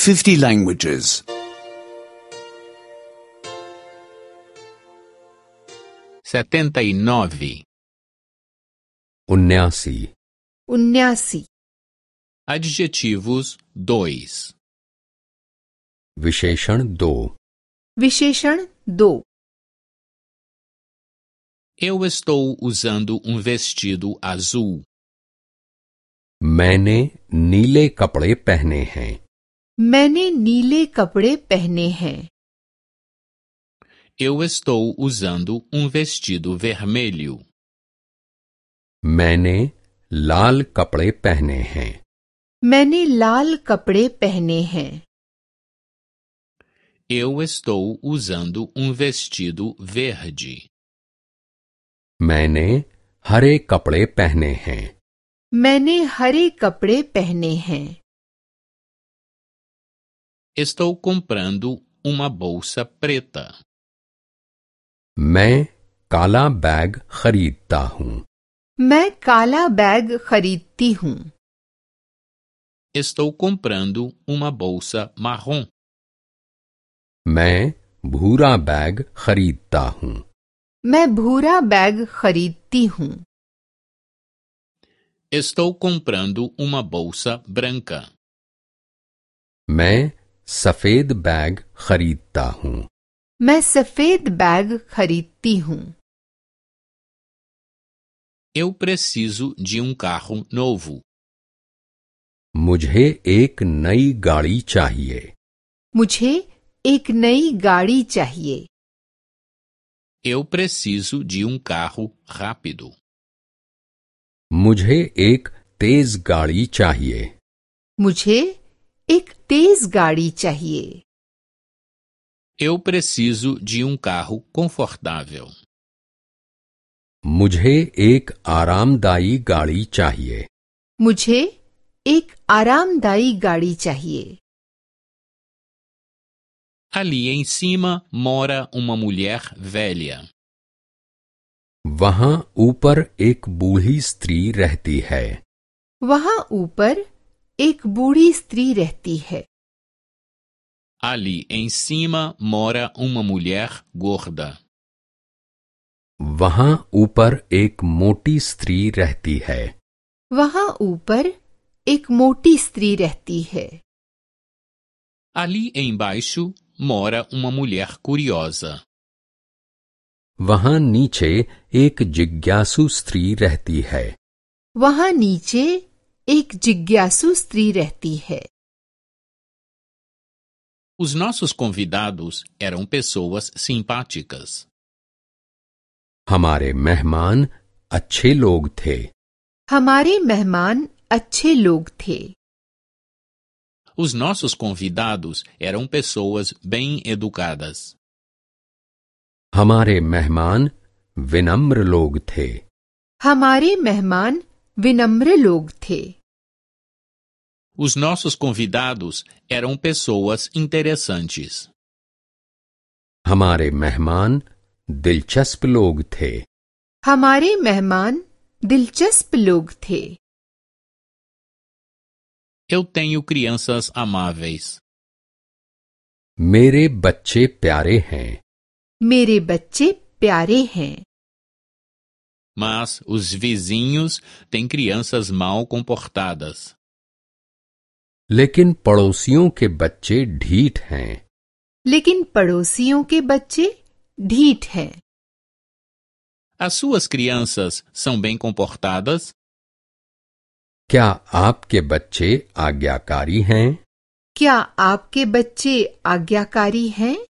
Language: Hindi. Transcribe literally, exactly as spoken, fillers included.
fifty languages. setenta e nove. उन्यासी उन्यासी Adjetivos dois. विशेषण दो विशेषण दो Eu estou usando um vestido azul. मैंने नीले कपड़े पहने हैं। मैंने नीले कपड़े पहने हैं। Eu estou usando um vestido vermelho. मैंने लाल कपड़े पहने हैं। मैंने लाल कपड़े पहने हैं। Eu estou usando um vestido verde. मैंने हरे कपड़े पहने हैं। मैंने हरे कपड़े पहने हैं। Estou comprando uma bolsa preta. मैं काला बैग खरीदता हूँ। मैं काला बैग खरीदती हूँ। Estou comprando uma bolsa marrom. मैं भूरा बैग खरीदता हूँ। मैं भूरा बैग खरीदती हूँ। Estou comprando uma bolsa branca. मैं सफेद बैग खरीदता हूँ। मैं सफेद बैग खरीदती हूँ। Eu preciso de um carro novo. मुझे एक नई गाड़ी चाहिए। मुझे एक नई गाड़ी चाहिए। Eu preciso de um carro rápido. मुझे एक तेज गाड़ी चाहिए। मुझे एक तेज गाड़ी चाहिए। Eu preciso de um carro confortável. मुझे एक आरामदायी गाड़ी चाहिए। मुझे एक आरामदायी गाड़ी चाहिए। Ali em cima mora uma mulher velha. वहां ऊपर एक बूढ़ी स्त्री रहती है। वहां ऊपर एक बूढ़ी स्त्री रहती है। Ali em cima mora uma mulher gorda. वहां ऊपर एक मोटी स्त्री रहती है। वहां ऊपर एक मोटी स्त्री रहती है। Ali embaixo mora uma mulher curiosa. वहां नीचे एक जिज्ञासु स्त्री रहती है। वहां नीचे एक जिज्ञासु स्त्री रहती है। Os nossos convidados eram pessoas simpáticas. हमारे मेहमान अच्छे लोग थे। हमारे मेहमान अच्छे लोग थे। Os nossos convidados eram pessoas bem educadas. हमारे मेहमान विनम्र लोग थे। हमारे मेहमान विनम्र लोग थे। Os nossos convidados eram pessoas interessantes. हमारे मेहमान दिलचस्प लोग थे। हमारे मेहमान दिलचस्प लोग थे। Eu tenho crianças amáveis. मेरे बच्चे प्यारे हैं। मेरे बच्चे प्यारे हैं। Mas os vizinhos têm crianças mal comportadas. लेकिन पड़ोसियों के बच्चे ढीठ हैं। लेकिन पड़ोसियों के बच्चे ढीठ हैं। As suas crianças são bem comportadas? क्या आपके बच्चे आज्ञाकारी हैं? क्या आपके बच्चे आज्ञाकारी हैं?